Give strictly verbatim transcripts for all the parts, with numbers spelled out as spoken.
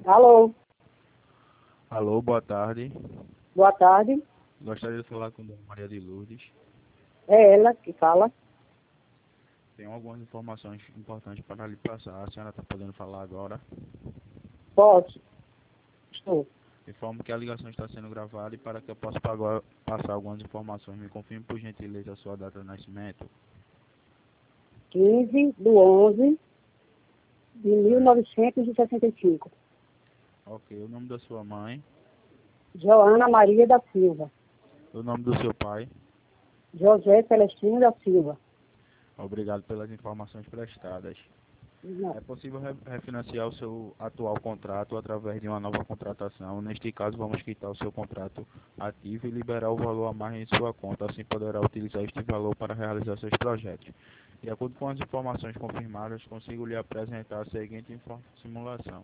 Alô, Alô, boa tarde. boa tarde. Gostaria de falar com a Dona Maria de Lourdes. É ela que fala. Tenho algumas informações importantes para lhe passar. A senhora está podendo falar agora? Posso? Estou. Informo que a ligação está sendo gravada e para que eu possa pagar- passar algumas informações, me confirme por gentileza a sua data de nascimento. quinze de onze de mil novecentos e sessenta e cinco. Ok, o nome da sua mãe, Joana Maria da Silva. o nome do seu pai. José Celestino da Silva. Obrigado pelas informações prestadas. Não. É possível re- refinanciar o seu atual contrato através de uma nova contratação. Neste caso, vamos quitar o seu contrato ativo e liberar o valor a mais em sua conta. Assim poderá utilizar este valor para realizar seus projetos. De acordo com as informações confirmadas, consigo lhe apresentar a seguinte info- simulação.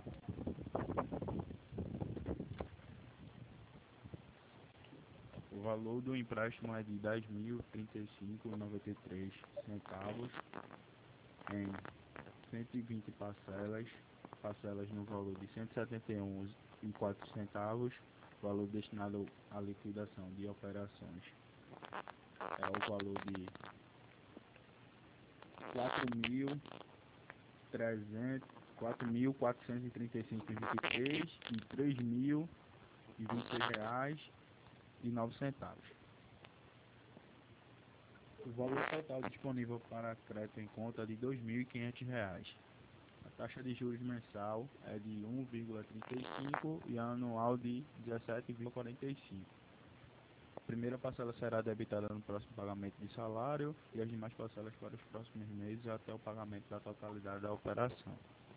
O valor do empréstimo é de dez mil e trinta e cinco reais e noventa e três centavos em cento e vinte parcelas, parcelas no valor de cento e setenta e um reais e quatro centavos, valor destinado à liquidação de operações. É o valor de quatro mil trezentos, quatro mil quatrocentos e trinta e cinco reais e vinte e três e três mil e vinte e seis reais e nove centavos. O valor total disponível para crédito em conta é de dois mil e quinhentos reais. A taxa de juros mensal é de um vírgula trinta e cinco e anual de dezessete vírgula quarenta e cinco. A primeira parcela será debitada no próximo pagamento de salário e as demais parcelas para os próximos meses até o pagamento da totalidade da operação.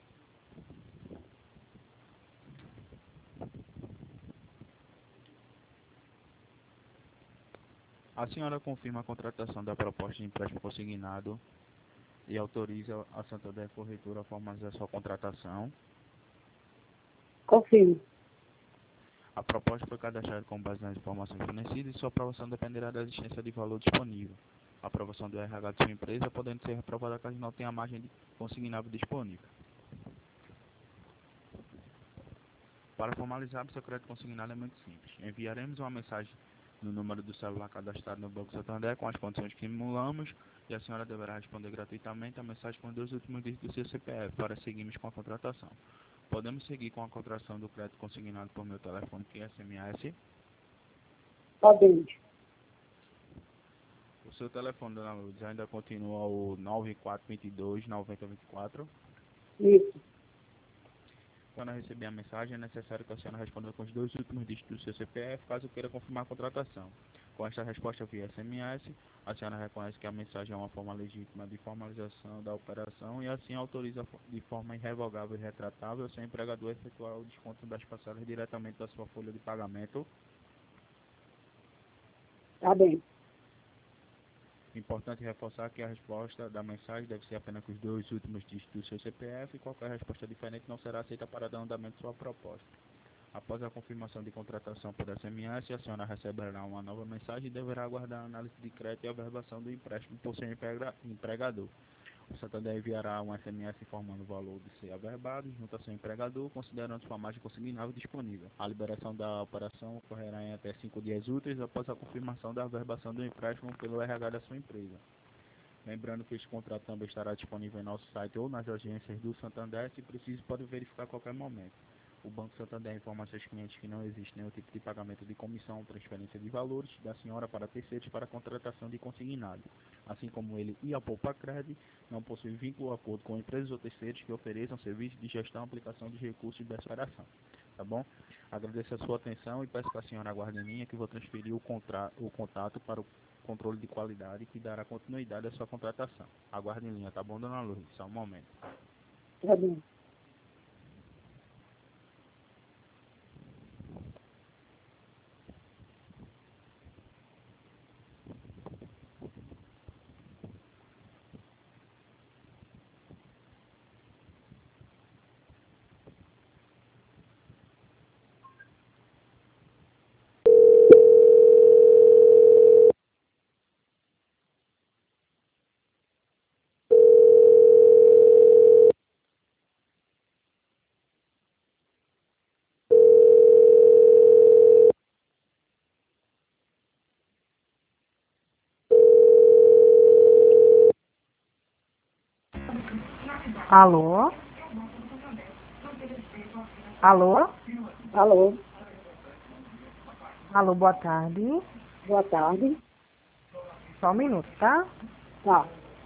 A senhora confirma a contratação da proposta de empréstimo consignado e autoriza a Santander Corretora a formalizar sua contratação. Confirmo. A proposta foi cadastrada com base nas informações fornecidas e sua aprovação dependerá da existência de valor disponível. A aprovação do R H de sua empresa podendo ser reprovada caso não tenha margem de consignável disponível. Para formalizar seu crédito consignado é muito simples. Enviaremos uma mensagem no número do celular cadastrado no Banco Santander com as condições que simulamos e a senhora deverá responder gratuitamente a mensagem com os dois últimos dígitos do seu C P F para seguirmos com a contratação. Podemos seguir com a contratação do crédito consignado por meu telefone que é S M S. Podemos. O seu telefone, dona Lourdes, ainda continua o nove quatro dois dois, nove zero dois quatro. Isso. Quando receber a mensagem, é necessário que a senhora responda com os dois últimos dígitos do seu C P F, caso queira confirmar a contratação. Com esta resposta via S M S, a senhora reconhece que a mensagem é uma forma legítima de formalização da operação e assim autoriza de forma irrevogável e retratável o seu empregador a efetuar o desconto das parcelas diretamente da sua folha de pagamento. Tá bem. Importante reforçar que a resposta da mensagem deve ser apenas com os dois últimos dígitos do seu C P F e qualquer resposta diferente não será aceita para dar andamento à sua proposta. Após a confirmação de contratação por S M S, a senhora receberá uma nova mensagem e deverá aguardar a análise de crédito e a averbação do empréstimo por seu empregador. O Santander enviará um S M S informando o valor de ser averbado junto ao seu empregador, considerando sua margem consignável disponível. A liberação da operação ocorrerá em até cinco dias úteis após a confirmação da averbação do empréstimo pelo R H da sua empresa. Lembrando que este contrato também estará disponível em nosso site ou nas agências do Santander, se preciso pode verificar a qualquer momento. O Banco Santander informa a seus clientes que não existe nenhum tipo de pagamento de comissão ou transferência de valores da senhora para terceiros para a contratação de consignado. Assim como ele e a Poupa Cred não possuem vínculo ou acordo com empresas ou terceiros que ofereçam serviços de gestão e aplicação de recursos dessa operação. Tá bom? Agradeço a sua atenção e peço que a senhora aguarde em linha que vou transferir o, contra... o contato para o controle de qualidade que dará continuidade à sua contratação. Aguarde em linha, tá bom, dona Lourdes? Só um momento. Tá bem. Alô? Alô? Alô, Alô, boa tarde. boa tarde. Só um minuto, tá? Tá.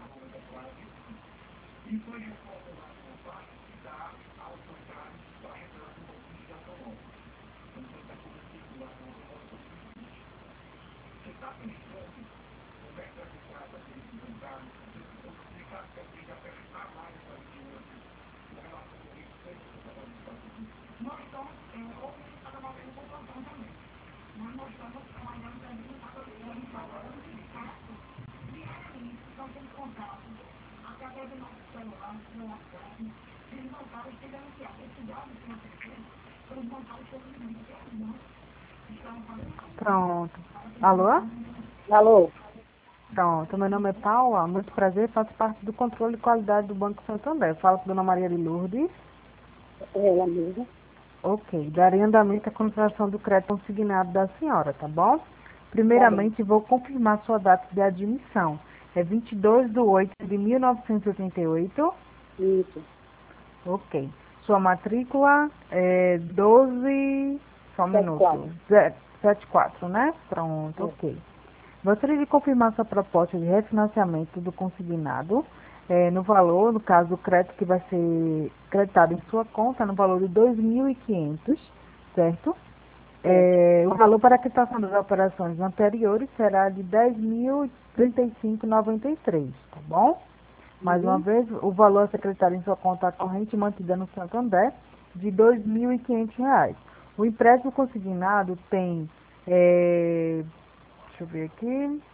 Pronto. Alô? Alô, Pronto. Meu nome é Paula. Muito prazer. Faço parte do controle de qualidade do Banco Santander. Falo com a dona Maria de Lourdes. é ela mesma. Ok. Darei andamento à contratação do crédito consignado da senhora, tá bom? Primeiramente, vou confirmar sua data de admissão. É vinte e dois de oito de mil novecentos e oitenta e oito. Isso. Ok. Sua matrícula é doze. Só um Sete minuto. quatro. setenta e quatro, né? Pronto, É. ok. Gostaria de confirmar sua proposta de refinanciamento do consignado, eh, no valor, no caso, do crédito que vai ser creditado em sua conta, no valor de dois mil e quinhentos, certo? Certo. Eh, o valor para a quitação das operações anteriores será de dez mil e trinta e cinco reais e noventa e três centavos, tá bom? Mais uma Uhum. vez, o valor a ser creditado em sua conta corrente mantida no Santander, de dois mil e quinhentos reais. O empréstimo consignado tem, eh, deixa eu ver aqui,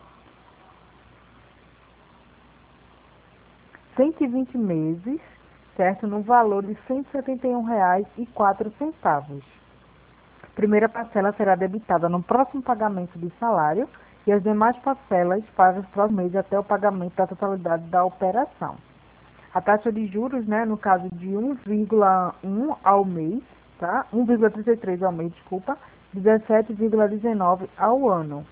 cento e vinte meses, certo? No valor de cento e setenta e um reais e quatro centavos. Primeira parcela será debitada no próximo pagamento do salário e as demais parcelas para os próximos meses até o pagamento da totalidade da operação. A taxa de juros, né, no caso de um vírgula um ao mês, tá? um vírgula trinta e três ao mês, desculpa, dezessete vírgula dezenove ao ano.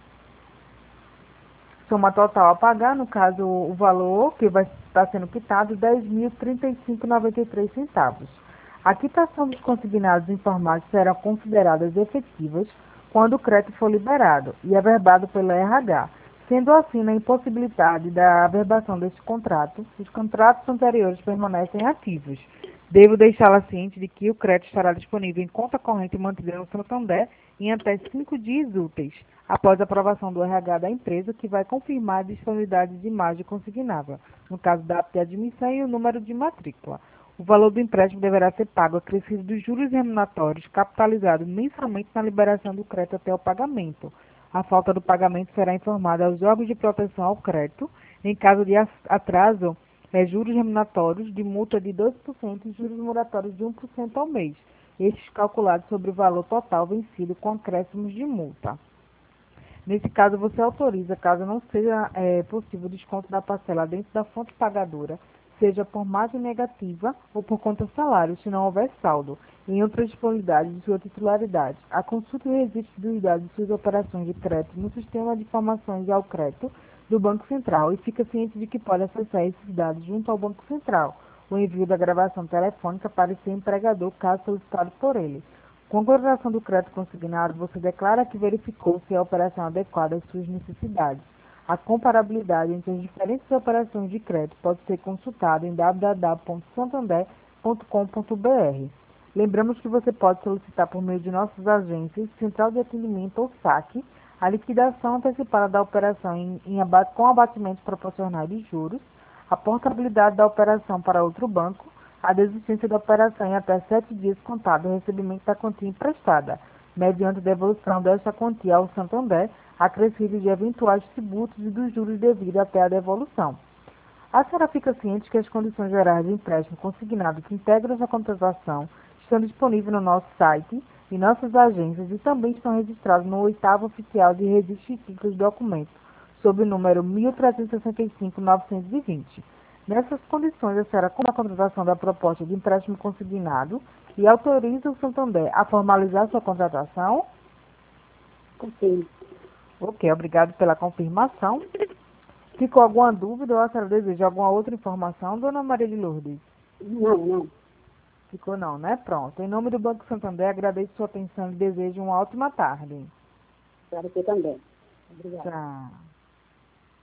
Soma total a pagar, no caso, o valor que vai estar sendo quitado, dez mil e trinta e cinco reais e noventa e três centavos. A quitação dos consignados informados serão consideradas efetivas quando o crédito for liberado e averbado pela R H. Sendo assim, na impossibilidade da averbação deste contrato, os contratos anteriores permanecem ativos. Devo deixá-la ciente de que o crédito estará disponível em conta corrente mantida no Santander em até cinco dias úteis, após a aprovação do R H da empresa, que vai confirmar a disponibilidade de imagem consignável, no caso da ata de admissão e o número de matrícula. O valor do empréstimo deverá ser pago acrescido dos juros remuneratórios capitalizados mensalmente na liberação do crédito até o pagamento. A falta do pagamento será informada aos órgãos de proteção ao crédito. Em caso de atraso, é, juros remuneratórios de multa de dois por cento e juros moratórios de um por cento ao mês, estes calculados sobre o valor total vencido com acréscimos de multa. Nesse caso, você autoriza, caso não seja é, possível o desconto da parcela dentro da fonte pagadora, seja por margem negativa ou por conta salário, se não houver saldo, em outra disponibilidade de sua titularidade. A consulta e o registro dos dados de suas operações de crédito no sistema de informações ao crédito do Banco Central e fica ciente de que pode acessar esses dados junto ao Banco Central, o envio da gravação telefônica para o seu empregador, caso solicitado por ele. Com a contratação do crédito consignado, você declara que verificou se a operação é adequada às suas necessidades. A comparabilidade entre as diferentes operações de crédito pode ser consultada em w w w ponto santander ponto com ponto b r. Lembramos que você pode solicitar por meio de nossas agências, Central de Atendimento ou saque, a liquidação antecipada da operação em, em abate, com abatimentos proporcionais de juros, a portabilidade da operação para outro banco, a desistência da operação em até sete dias contado o recebimento da quantia emprestada, mediante devolução desta quantia ao Santander, acrescido de eventuais tributos e dos juros devidos até a devolução. A senhora fica ciente que as condições gerais de empréstimo consignado que integram essa contratação estão disponíveis no nosso site e nossas agências e também estão registrados no oitavo oficial de registro de títulos de documentos, sob o número mil trezentos e sessenta e cinco ponto novecentos e vinte. Nessas condições, a senhora com a contratação da proposta de empréstimo consignado e autoriza o Santander a formalizar sua contratação? Ok. Ok, obrigado pela confirmação. Ficou alguma dúvida ou a senhora deseja alguma outra informação, dona Maria de Lourdes? Não, não. Ficou não, né? Pronto. Em nome do Banco Santander, agradeço sua atenção e desejo uma ótima tarde. Para você também. Obrigada. Tchau.